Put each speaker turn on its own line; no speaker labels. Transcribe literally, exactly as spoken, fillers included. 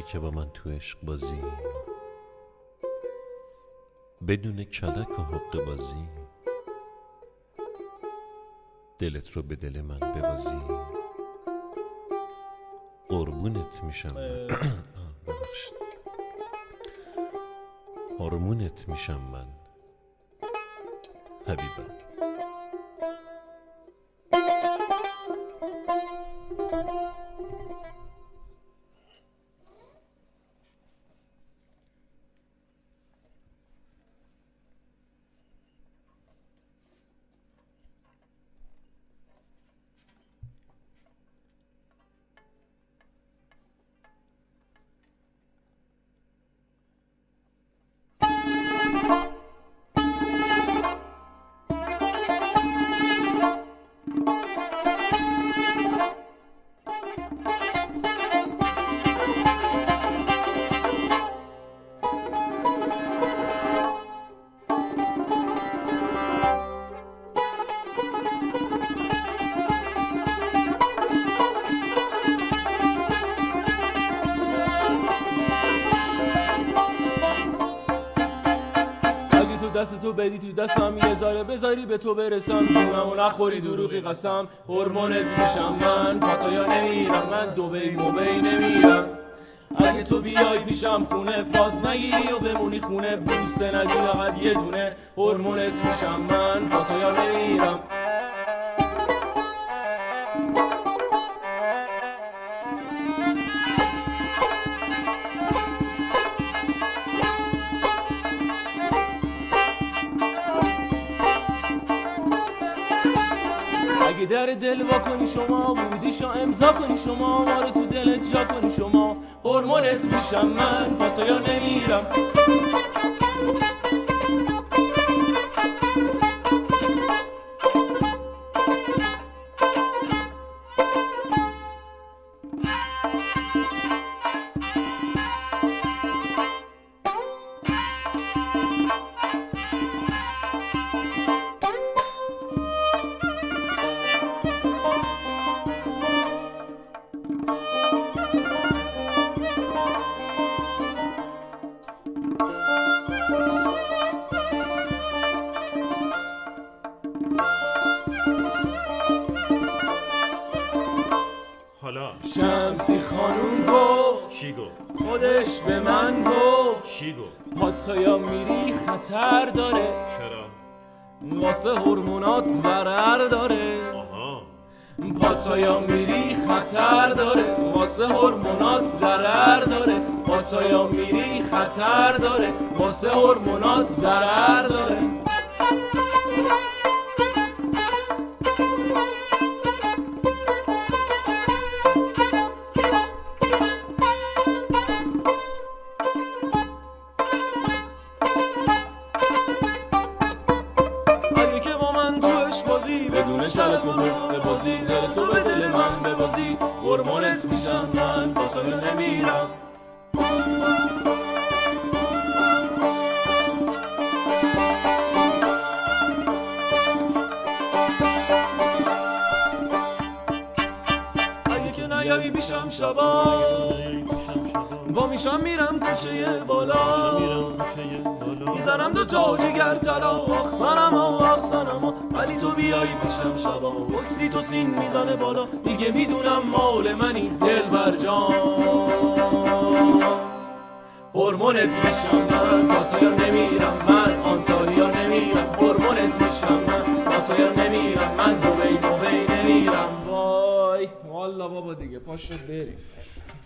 اگه که با من تو عشق بازی بدون کلک و حق بازی دلت رو به دل من ببازی قربونت میشم من ببخشید هورمونت میشم من حبیبم.
دست تو بدی تو دستم یه ذره بذاری به تو برسم جونمو نخوری دروغی قسم هورمونت میشم من پاتایا نمیرم من دوبی موبی نمیرم اگه تو بیای پیشم خونه فاز نگیری و بمونی خونه بوسه ندی فقط یه دونه هورمونت میشم من پاتایا نمیرم اگه در دل وا کنی شما ورودیشو امضا کنی شما ما رو تو دلت جا کنی شما هورمونت میشم من پاتایا نمیرم شمسی خانوم گفت
چی گفت؟
خودش به من گفت
چی گفت؟
پاتایا میری خطر داره
چرا؟
واسه هورمونات ضرر داره
آها
پاتایا میری خطر داره واسه هورمونات ضرر داره پاتایا میری خطر داره واسه هورمونات ضرر داره بدون شلک و حق بازی دل تو به دل من ببازی هورمونت میشم من پاتایا نمیرم اگه که نیایی بیشم شبا با میشم میرم کوچه بالا میزنم دو تا جگر طلا آخسنم و آخسنم ولی تو بیایی پیشم شبا اکسیتوسین میزنه بالا دیگه میدونم مال منی دل بر جان هورمونت میشم من پاتایا نمیرم من آنتالیا نمیرم هورمونت میشم من پاتایا نمیرم من دوبی موبی نمیرم وای والا بابا دیگه پاشو بریم